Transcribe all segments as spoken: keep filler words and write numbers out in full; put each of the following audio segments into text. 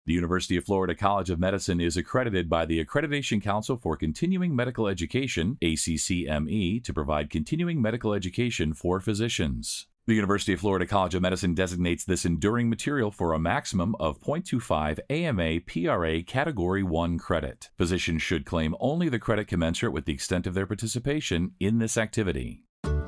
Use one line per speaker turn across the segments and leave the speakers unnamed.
The University of Florida College of Medicine is accredited by the Accreditation Council for Continuing Medical Education, A C C M E, to provide continuing medical education for physicians. The University of Florida College of Medicine designates this enduring material for a maximum of zero point two five A M A P R A Category one credit. Physicians should claim only the credit commensurate with the extent of their participation in this activity.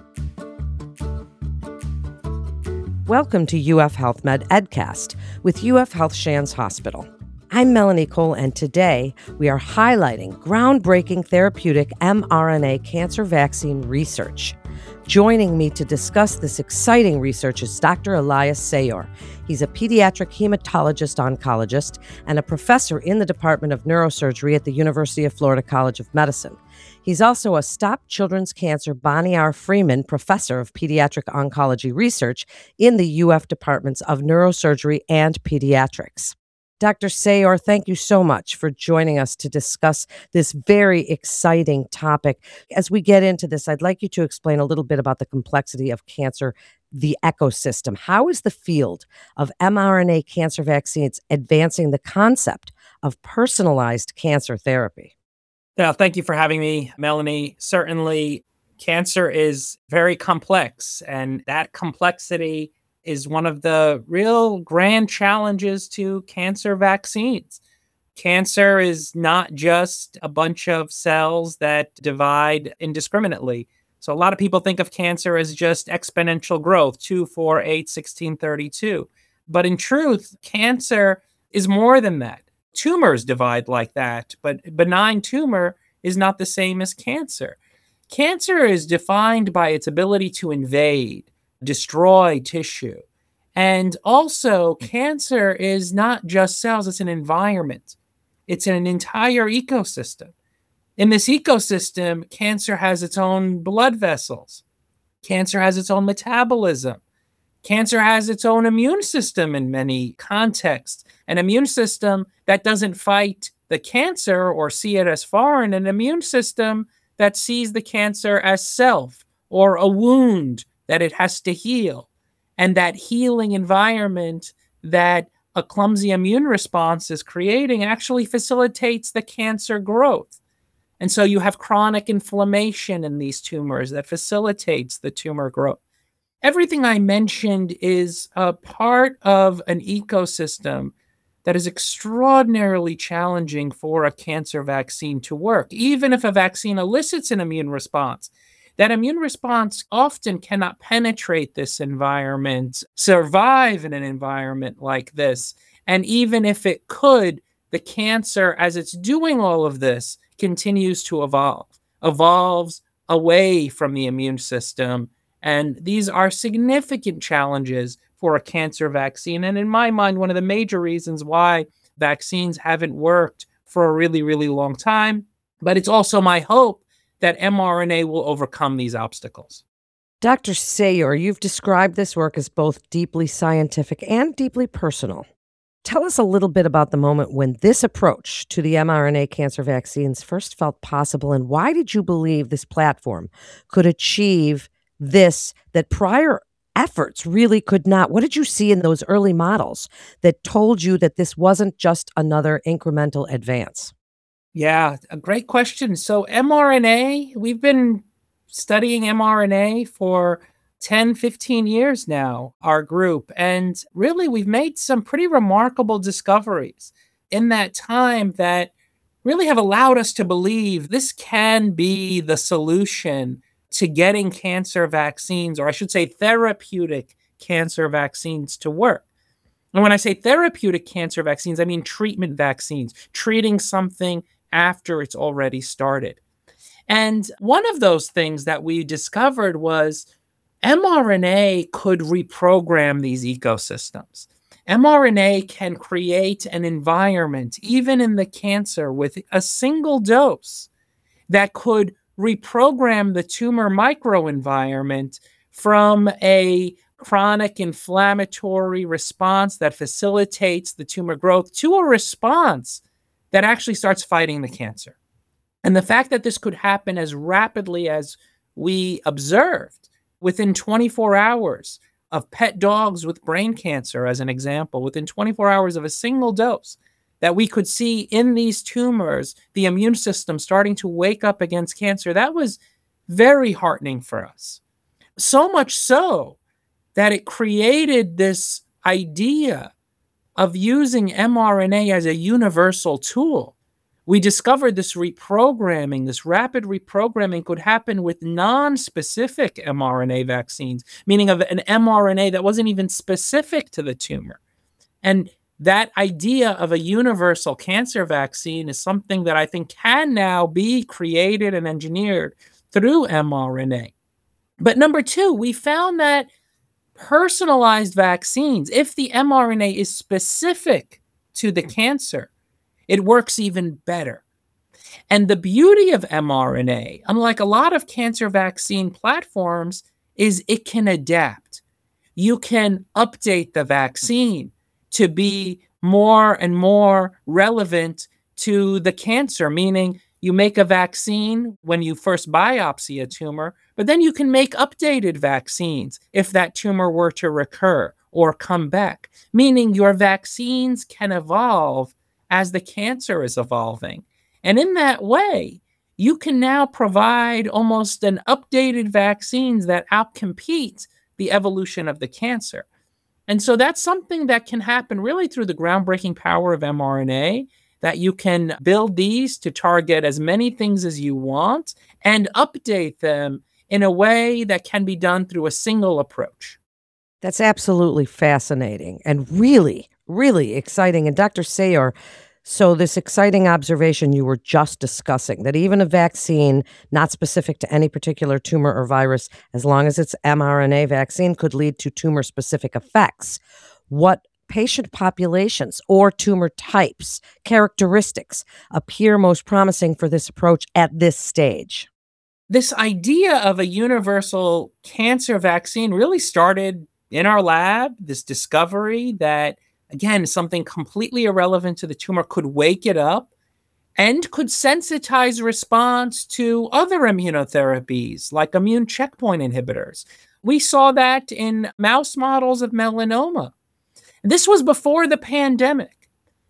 Welcome to U F Health Med Edcast with U F Health Shands Hospital. I'm Melanie Cole, and today we are highlighting groundbreaking therapeutic mRNA cancer vaccine research. Joining me to discuss this exciting research is Doctor Elias Sayor. He's a pediatric hematologist oncologist and a professor in the Department of Neurosurgery at the University of Florida College of Medicine. He's also a Stop Children's Cancer Bonnie R. Freeman Professor of Pediatric Oncology Research in the U F Departments of Neurosurgery and Pediatrics. Doctor Sayor, thank you so much for joining us to discuss this very exciting topic. As we get into this, I'd like you to explain a little bit about the complexity of cancer, the ecosystem. How is the field of mRNA cancer vaccines advancing the concept of personalized cancer therapy?
Yeah, thank you for having me, Melanie. Certainly, cancer is very complex, and that complexity is one of the real grand challenges to cancer vaccines. Cancer is not just a bunch of cells that divide indiscriminately. So a lot of people think of cancer as just exponential growth, two, four, eight, sixteen, thirty-two. But in truth, cancer is more than that. Tumors divide like that, but benign tumor is not the same as cancer. Cancer is defined by its ability to invade, destroy tissue. And also, cancer is not just cells, it's an environment. It's an entire ecosystem. In this ecosystem, cancer has its own blood vessels. Cancer has its own metabolism. Cancer has its own immune system in many contexts. An immune system that doesn't fight the cancer or see it as foreign, an immune system that sees the cancer as self or a wound that it has to heal. And that healing environment that a clumsy immune response is creating actually facilitates the cancer growth. And so you have chronic inflammation in these tumors that facilitates the tumor growth. Everything I mentioned is a part of an ecosystem that is extraordinarily challenging for a cancer vaccine to work. Even if a vaccine elicits an immune response, that immune response often cannot penetrate this environment, survive in an environment like this. And even if it could, the cancer, as it's doing all of this, continues to evolve, evolves away from the immune system. And these are significant challenges for a cancer vaccine. And in my mind, one of the major reasons why vaccines haven't worked for a really, really long time. But it's also my hope that mRNA will overcome these obstacles.
Doctor Sayor, you've described this work as both deeply scientific and deeply personal. Tell us a little bit about the moment when this approach to the mRNA cancer vaccines first felt possible, and why did you believe this platform could achieve this that prior efforts really could not? What did you see in those early models that told you that this wasn't just another incremental advance?
Yeah, a great question. So mRNA, we've been studying mRNA for ten, fifteen years now, our group. And really, we've made some pretty remarkable discoveries in that time that really have allowed us to believe this can be the solution to getting cancer vaccines, or I should say therapeutic cancer vaccines, to work. And when I say therapeutic cancer vaccines, I mean treatment vaccines, treating something after it's already started. And one of those things that we discovered was mRNA could reprogram these ecosystems. mRNA can create an environment, even in the cancer, with a single dose that could reprogram the tumor microenvironment from a chronic inflammatory response that facilitates the tumor growth to a response that actually starts fighting the cancer. And the fact that this could happen as rapidly as we observed, within twenty-four hours of pet dogs with brain cancer, as an example, within twenty-four hours of a single dose, that we could see in these tumors the immune system starting to wake up against cancer. That was very heartening for us. So much so that it created this idea of using mRNA as a universal tool. We discovered this reprogramming, this rapid reprogramming could happen with non-specific mRNA vaccines, meaning of an mRNA that wasn't even specific to the tumor. And that idea of a universal cancer vaccine is something that I think can now be created and engineered through mRNA. But number two, we found that personalized vaccines, if the mRNA is specific to the cancer, it works even better. And the beauty of mRNA, unlike a lot of cancer vaccine platforms, is it can adapt. You can update the vaccine to be more and more relevant to the cancer, meaning you make a vaccine when you first biopsy a tumor, but then you can make updated vaccines if that tumor were to recur or come back, meaning your vaccines can evolve as the cancer is evolving. And in that way, you can now provide almost an updated vaccines that outcompete the evolution of the cancer. And so that's something that can happen really through the groundbreaking power of mRNA, that you can build these to target as many things as you want and update them in a way that can be done through a single approach.
That's absolutely fascinating and really, really exciting. And Doctor Sayre, so this exciting observation you were just discussing, that even a vaccine not specific to any particular tumor or virus, as long as it's mRNA vaccine, could lead to tumor-specific effects. What patient populations or tumor types, characteristics appear most promising for this approach at this stage?
This idea of a universal cancer vaccine really started in our lab, this discovery that, again, something completely irrelevant to the tumor could wake it up and could sensitize response to other immunotherapies like immune checkpoint inhibitors. We saw that in mouse models of melanoma. This was before the pandemic.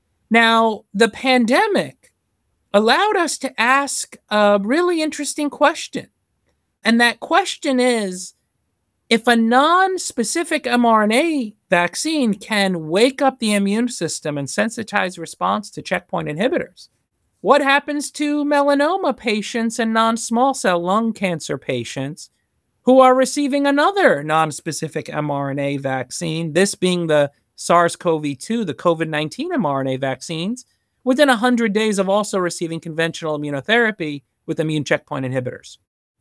Now, the pandemic allowed us to ask a really interesting question. And that question is, if a non-specific mRNA vaccine can wake up the immune system and sensitize response to checkpoint inhibitors, what happens to melanoma patients and non-small cell lung cancer patients who are receiving another non-specific mRNA vaccine, this being the SARS-C o V two, the COVID nineteen mRNA vaccines, within one hundred days of also receiving conventional immunotherapy with immune checkpoint inhibitors?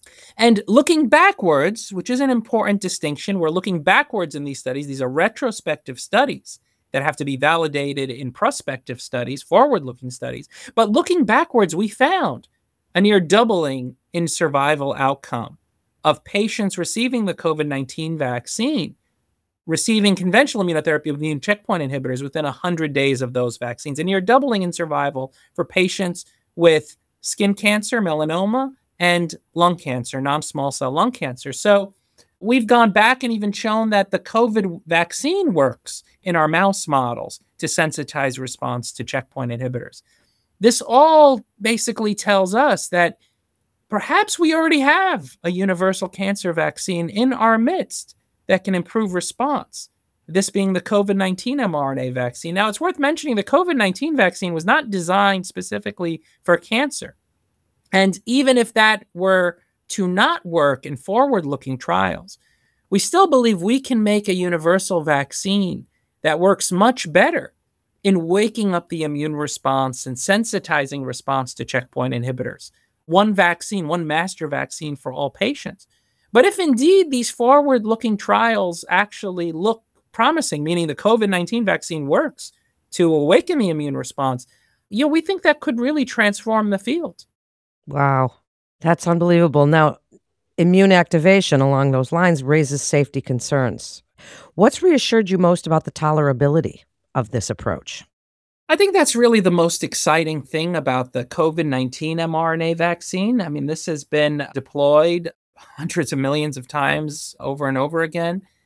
And looking backwards, which is an important distinction, we're looking backwards in these studies. These are retrospective studies that have to be validated in prospective studies, forward-looking studies. But looking backwards, we found a near doubling in survival outcome of patients receiving the COVID nineteen vaccine, receiving conventional immunotherapy with immune checkpoint inhibitors within one hundred days of those vaccines, and near doubling in survival for patients with skin cancer, melanoma, and lung cancer, non-small cell lung cancer. So we've gone back and even shown that the COVID vaccine works in our mouse models to sensitize response to checkpoint inhibitors. This all basically tells us that perhaps we already have a universal cancer vaccine in our midst that can improve response, this being the COVID nineteen mRNA vaccine. Now, it's worth mentioning the COVID nineteen vaccine was not designed specifically for cancer. And even if that were to not work in forward-looking trials, we still believe we can make a universal vaccine that works much better in waking up the immune response and sensitizing response to checkpoint inhibitors. One vaccine, one master vaccine for all patients. But if indeed these forward-looking trials actually look promising, meaning the COVID nineteen vaccine works to awaken the immune response, you know, we think that could really transform the field.
Wow, that's unbelievable. Now, immune activation along those lines raises safety concerns. What's reassured you most about the tolerability of this approach?
I think that's really the most exciting thing about the COVID nineteen mRNA vaccine. I mean, this has been deployed hundreds of millions of times over and over again.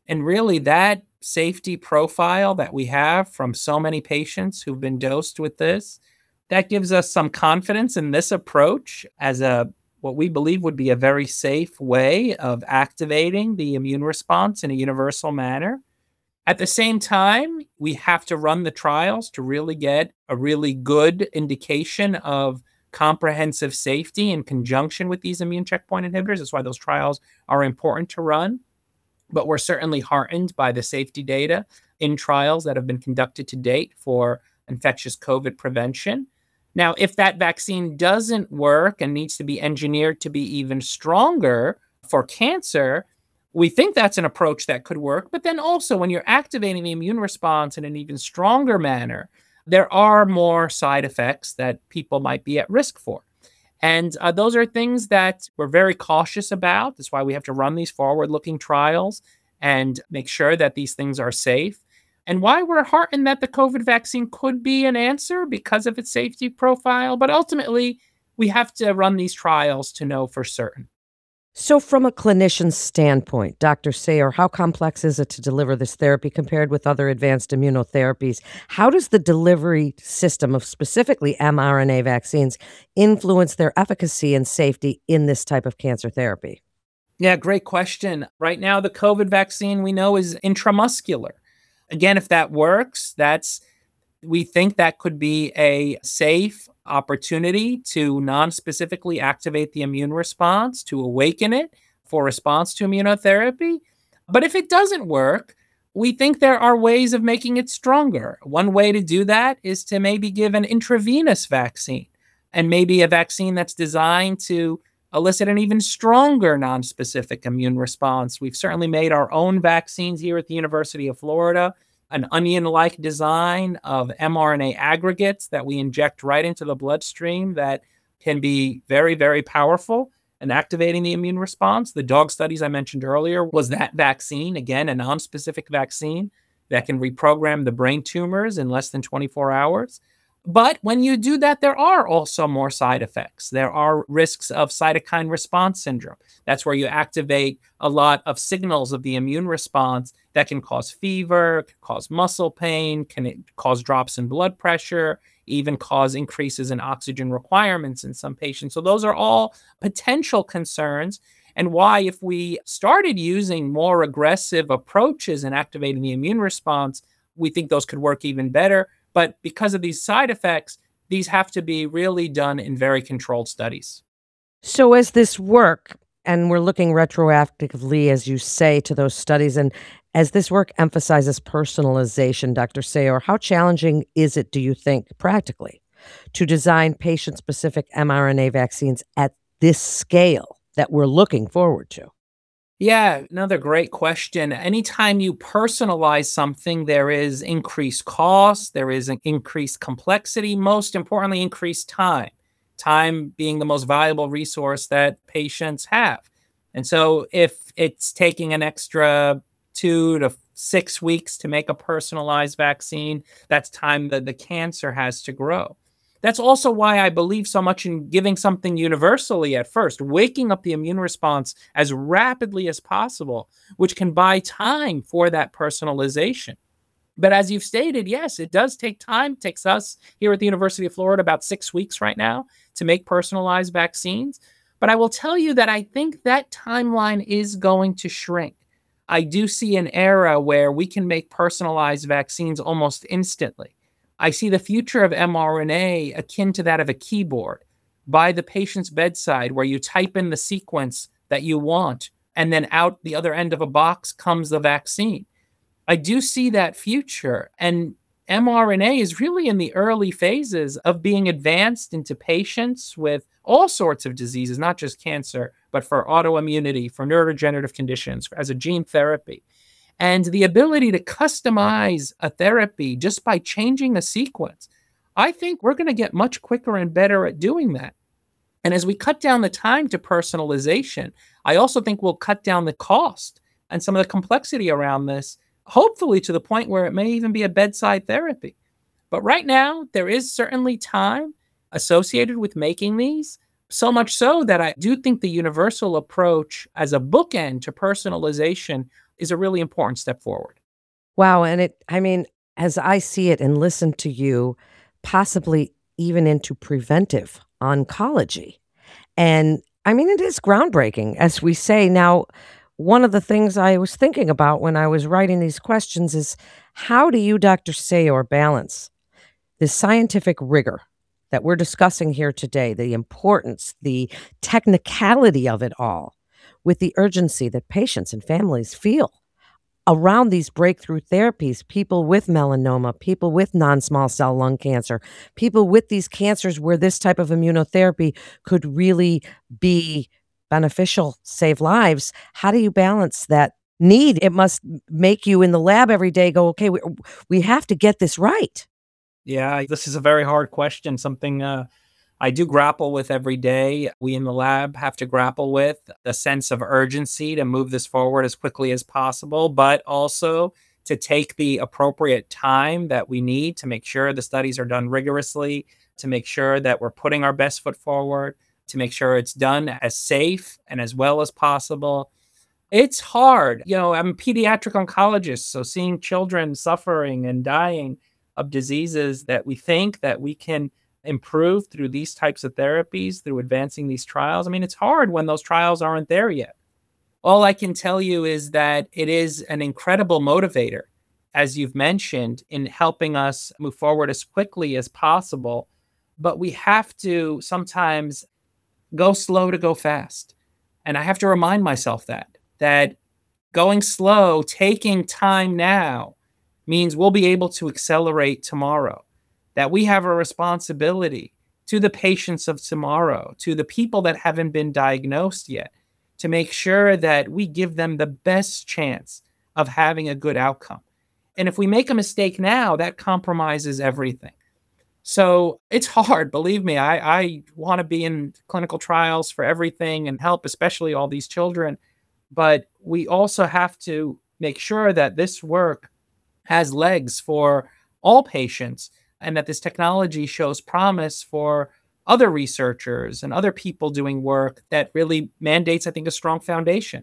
And really, that safety profile that we have from so many patients who've been dosed with this, that gives us some confidence in this approach as a what we believe would be a very safe way of activating the immune response in a universal manner. At the same time, we have to run the trials to really get a really good indication of comprehensive safety in conjunction with these immune checkpoint inhibitors. That's why those trials are important to run. But we're certainly heartened by the safety data in trials that have been conducted to date for infectious COVID prevention. Now, if that vaccine doesn't work and needs to be engineered to be even stronger for cancer, we think that's an approach that could work. But then also, when you're activating the immune response in an even stronger manner, there are more side effects that people might be at risk for. And uh, those are things that we're very cautious about. That's why we have to run these forward-looking trials and make sure that these things are safe. And why we're heartened that the COVID vaccine could be an answer because of its safety profile. But ultimately, we have to run these trials to know for certain.
So from a clinician's standpoint, Doctor Sayre, how complex is it to deliver this therapy compared with other advanced immunotherapies? How does the delivery system of specifically mRNA vaccines influence their efficacy and safety in this type of cancer therapy?
Yeah, great question. Right now, the COVID vaccine we know is intramuscular. Again, if that works, that's we think that could be a safe opportunity to non-specifically activate the immune response, to awaken it for response to immunotherapy. But if it doesn't work, we think there are ways of making it stronger. One way to do that is to maybe give an intravenous vaccine, and maybe a vaccine that's designed to elicit an even stronger non-specific immune response. We've certainly made our own vaccines here at the University of Florida, an onion-like design of mRNA aggregates that we inject right into the bloodstream that can be very, very powerful in activating the immune response. The dog studies I mentioned earlier was that vaccine, again, a non-specific vaccine that can reprogram the brain tumors in less than twenty-four hours. But when you do that, there are also more side effects. There are risks of cytokine response syndrome. That's where you activate a lot of signals of the immune response that can cause fever, can cause muscle pain, can cause drops in blood pressure, even cause increases in oxygen requirements in some patients. So those are all potential concerns, and why, if we started using more aggressive approaches in activating the immune response, we think those could work even better. But because of these side effects, these have to be really done in very controlled studies.
So as this work, and we're looking retroactively, as you say, to those studies, and as this work emphasizes personalization, Doctor Sayre, how challenging is it, do you think, practically, to design patient-specific mRNA vaccines at this scale that we're looking forward to?
Yeah, another great question. Anytime you personalize something, there is increased cost, there is an increased complexity, most importantly, increased time. Time being the most valuable resource that patients have. And so if it's taking an extra two to six weeks to make a personalized vaccine, that's time that the cancer has to grow. That's also why I believe so much in giving something universally at first, waking up the immune response as rapidly as possible, which can buy time for that personalization. But as you've stated, yes, it does take time. It takes us here at the University of Florida about six weeks right now to make personalized vaccines. But I will tell you that I think that timeline is going to shrink. I do see an era where we can make personalized vaccines almost instantly. I see the future of mRNA akin to that of a keyboard by the patient's bedside, where you type in the sequence that you want, and then out the other end of a box comes the vaccine. I do see that future, and mRNA is really in the early phases of being advanced into patients with all sorts of diseases, not just cancer, but for autoimmunity, for neurodegenerative conditions, as a gene therapy. And the ability to customize a therapy just by changing a sequence, I think we're going to get much quicker and better at doing that. And as we cut down the time to personalization, I also think we'll cut down the cost and some of the complexity around this, hopefully to the point where it may even be a bedside therapy. But right now, there is certainly time associated with making these, so much so that I do think the universal approach as a bookend to personalization is a really important step forward.
Wow. And it, I mean, as I see it and listen to you, possibly even into preventive oncology. And I mean, it is groundbreaking, as we say. Now, one of the things I was thinking about when I was writing these questions is how do you, Doctor Sayre, balance the scientific rigor that we're discussing here today, the importance, the technicality of it all, with the urgency that patients and families feel around these breakthrough therapies, people with melanoma, people with non-small cell lung cancer, people with these cancers where this type of immunotherapy could really be beneficial, save lives. How do you balance that need? It must make you in the lab every day go, okay, we, we have to get this right.
Yeah, this is a very hard question, something uh, I do grapple with every day. We in the lab have to grapple with the sense of urgency to move this forward as quickly as possible, but also to take the appropriate time that we need to make sure the studies are done rigorously, to make sure that we're putting our best foot forward, to make sure it's done as safe and as well as possible. It's hard. You know, I'm a pediatric oncologist, so seeing children suffering and dying of diseases that we think that we can improve through these types of therapies, through advancing these trials. I mean, it's hard when those trials aren't there yet. All I can tell you is that it is an incredible motivator, as you've mentioned, in helping us move forward as quickly as possible. But we have to sometimes go slow to go fast. And I have to remind myself that, that going slow, taking time now, means we'll be able to accelerate tomorrow, that we have a responsibility to the patients of tomorrow, to the people that haven't been diagnosed yet, to make sure that we give them the best chance of having a good outcome. And if we make a mistake now, that compromises everything. So it's hard, believe me. I, I want to be in clinical trials for everything and help, especially all these children. But we also have to make sure that this work has legs for all patients and that this technology shows promise for other researchers and other people doing work that really mandates, I think, a strong foundation.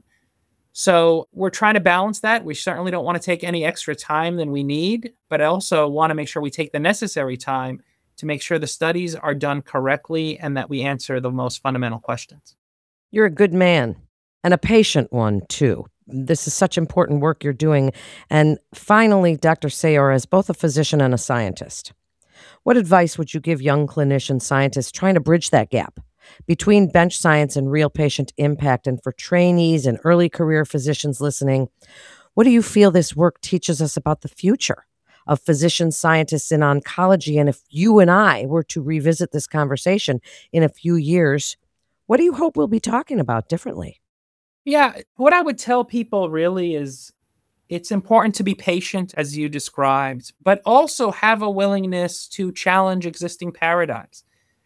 So we're trying to balance that. We certainly don't want to take any extra time than we need, but I also want to make sure we take the necessary time to make sure the studies are done correctly and that we answer the most fundamental questions.
You're a good man and a patient one, too. This is such important work you're doing. And finally, Doctor Sayre, as both a physician and a scientist, what advice would you give young clinician scientists trying to bridge that gap between bench science and real patient impact? And for trainees and early career physicians listening, what do you feel this work teaches us about the future of physician scientists in oncology? And if you and I were to revisit this conversation in a few years, what do you hope we'll be talking about differently?
Yeah, what I would tell people really is it's important to be patient, as you described, but also have a willingness to challenge existing paradigms.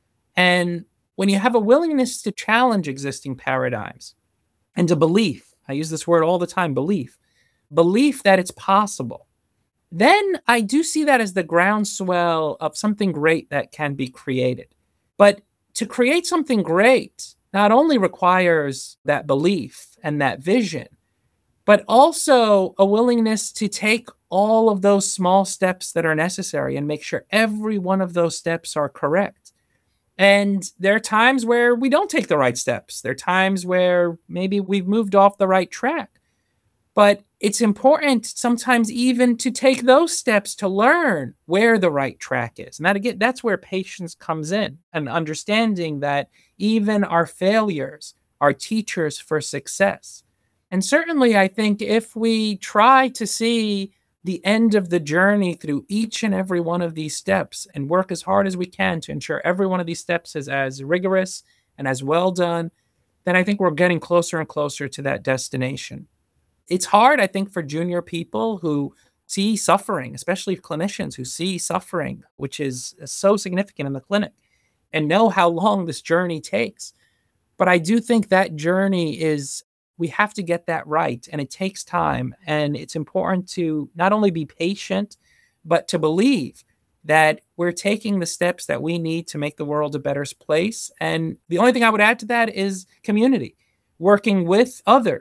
And when you have a willingness to challenge existing paradigms and a belief, I use this word all the time, belief, belief that it's possible, then I do see that as the groundswell of something great that can be created. But to create something great not only requires that belief and that vision, but also a willingness to take all of those small steps that are necessary and make sure every one of those steps are correct. And there are times where we don't take the right steps. There are times where maybe we've moved off the right track. But it's important sometimes even to take those steps to learn where the right track is. And that again, that's where patience comes in, and understanding that even our failures are teachers for success. And certainly, I think if we try to see the end of the journey through each and every one of these steps and work as hard as we can to ensure every one of these steps is as rigorous and as well done, then I think we're getting closer and closer to that destination. It's hard, I think, for junior people who see suffering, especially clinicians who see suffering, which is so significant in the clinic, and know how long this journey takes. But I do think that journey is, we have to get that right, and it takes time. And it's important to not only be patient, but to believe that we're taking the steps that we need to make the world a better place. And the only thing I would add to that is community, working with others,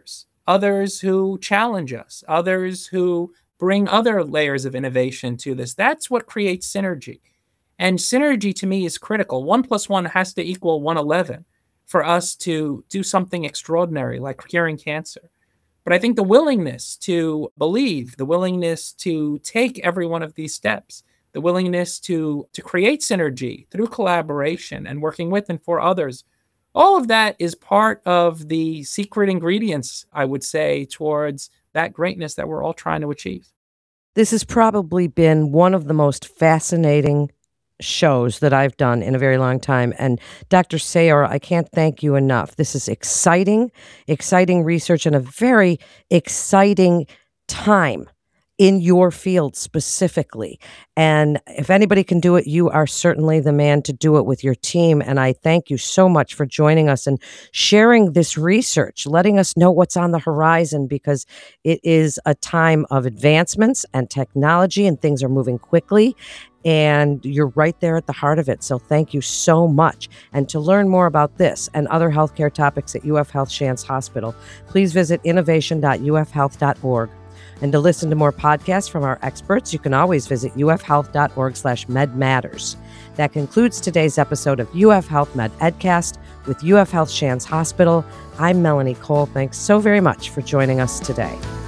others who challenge us, others who bring other layers of innovation to this. That's what creates synergy. And synergy to me is critical. One plus one has to equal one hundred eleven for us to do something extraordinary like curing cancer. But I think the willingness to believe, the willingness to take every one of these steps, the willingness to, to create synergy through collaboration and working with and for others, all of that is part of the secret ingredients, I would say, towards that greatness that we're all trying to achieve.
This has probably been one of the most fascinating shows that I've done in a very long time. And Doctor Sayre, I can't thank you enough. This is exciting, exciting research and a very exciting time in your field specifically. And if anybody can do it, you are certainly the man to do it with your team. And I thank you so much for joining us and sharing this research, letting us know what's on the horizon, because it is a time of advancements and technology and things are moving quickly. And you're right there at the heart of it. So thank you so much. And to learn more about this and other healthcare topics at U F Health Shands Hospital, please visit innovation dot u f health dot org. And to listen to more podcasts from our experts, you can always visit u f health dot org slash med matters. That concludes today's episode of U F Health Med Edcast with U F Health Shands Hospital. I'm Melanie Cole. Thanks so very much for joining us today.